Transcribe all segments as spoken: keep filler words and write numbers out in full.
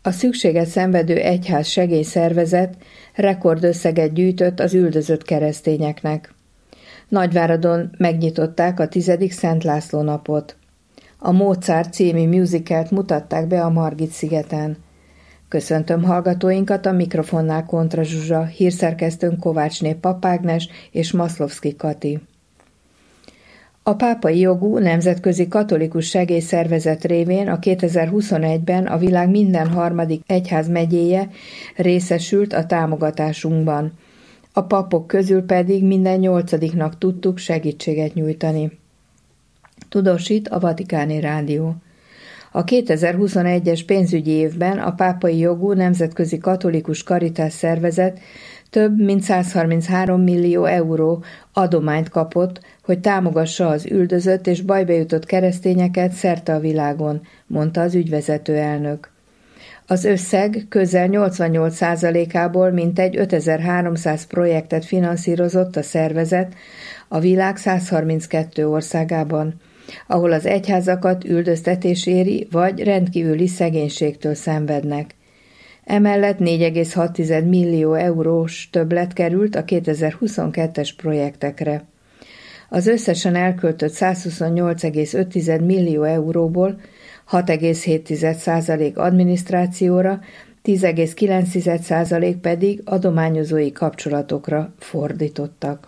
A szükséget szenvedő egyház segélyszervezet rekordösszeget gyűjtött az üldözött keresztényeknek. Nagyváradon megnyitották a tizedik Szent László napot. A Mozart című musicalt mutatták be a Margit-szigeten. Köszöntöm hallgatóinkat, a mikrofonnál Kontra Zsuzsa, hírszerkesztőnk Kovácsné Papágnes és Maszlovszki Kati. A pápai jogú nemzetközi katolikus segélyszervezet révén a kétezer-huszonegyben a világ minden harmadik egyházmegyéje részesült a támogatásunkban. A papok közül pedig minden nyolcadiknak tudtuk segítséget nyújtani. Tudósít a Vatikáni Rádió. A kétezer-huszonegyes pénzügyi évben a pápai jogú nemzetközi katolikus karitás szervezet több mint százharminchárom millió euró adományt kapott, hogy támogassa az üldözött és bajba jutott keresztényeket szerte a világon, mondta az ügyvezető elnök. Az összeg közel nyolcvannyolc százalékából mintegy ötezer-háromszáz projektet finanszírozott a szervezet a világ százharminckettő országában, ahol az egyházakat üldöztetés éri, vagy rendkívüli szegénységtől szenvednek. Emellett négy egész hat millió eurós többlet került a kétezer-huszonkettes projektekre. Az összesen elköltött százhuszonnyolc egész öt millió euróból hat egész hét százalék adminisztrációra, tíz egész kilenc százalék pedig adományozói kapcsolatokra fordítottak.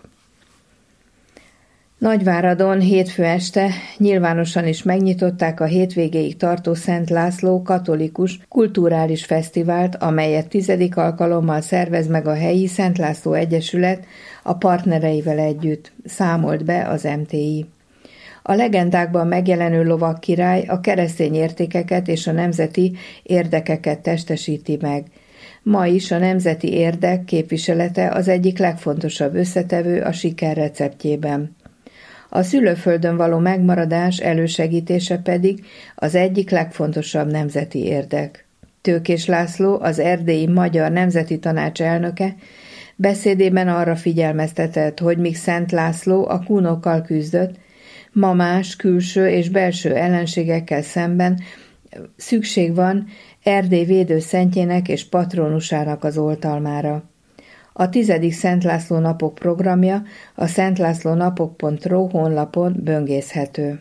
Nagyváradon hétfő este nyilvánosan is megnyitották a hétvégéig tartó Szent László katolikus kulturális fesztivált, amelyet tizedik alkalommal szervez meg a helyi Szent László Egyesület a partnereivel együtt, számolt be az em té i. A legendákban megjelenő lovagkirály a keresztény értékeket és a nemzeti érdekeket testesíti meg. Ma is a nemzeti érdek képviselete az egyik legfontosabb összetevő a siker receptjében. A szülőföldön való megmaradás elősegítése pedig az egyik legfontosabb nemzeti érdek. Tőkés László, az erdélyi Magyar Nemzeti Tanács elnöke beszédében arra figyelmeztetett, hogy míg Szent László a kúnokkal küzdött, ma más külső és belső ellenségekkel szemben szükség van Erdély védőszentjének és patronusának az oltalmára. A tizedik Szent László napok programja a szentlászlónapok pont ru honlapon böngészhető.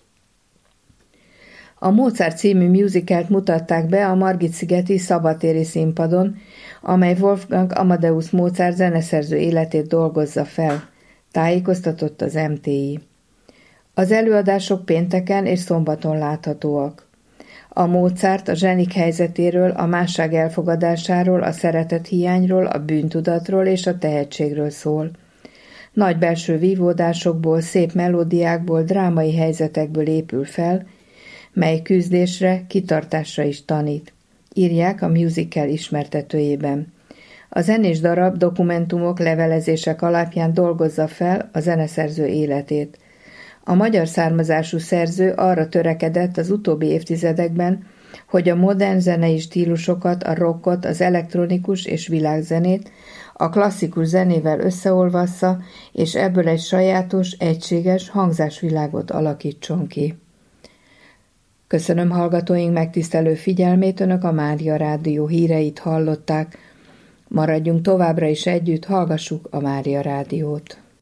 A Mozart című musicalt mutatták be a Margit-szigeti szabadtéri színpadon, amely Wolfgang Amadeus Mozart zeneszerző életét dolgozza fel, tájékoztatott az em té i. Az előadások pénteken és szombaton láthatóak. A Mozart a zsenik helyzetéről, a másság elfogadásáról, a szeretethiányról, a bűntudatról és a tehetségről szól. Nagy belső vívódásokból, szép melódiákból, drámai helyzetekből épül fel, mely küzdésre, kitartásra is tanít, írják a musical ismertetőjében. A zenés darab dokumentumok, levelezések alapján dolgozza fel a zeneszerző életét. A magyar származású szerző arra törekedett az utóbbi évtizedekben, hogy a modern zenei stílusokat, a rockot, az elektronikus és világzenét a klasszikus zenével összeolvassza, és ebből egy sajátos, egységes hangzásvilágot alakítson ki. Köszönöm hallgatóink megtisztelő figyelmét, Önök a Mária Rádió híreit hallották. Maradjunk továbbra is együtt, hallgassuk a Mária Rádiót.